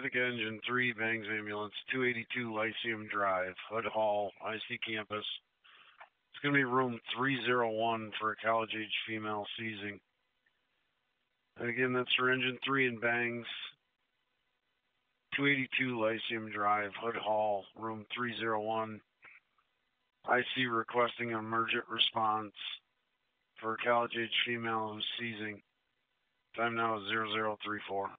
Ithaca Engine 3, Bangs Ambulance, 282 Lyceum Drive, Hood Hall, IC Campus. It's going to be room 301 for a college-age female seizing. And again, that's for Engine 3 and Bangs, 282 Lyceum Drive, Hood Hall, room 301. IC requesting an emergent response for a college-age female who's seizing. Time now is 0034.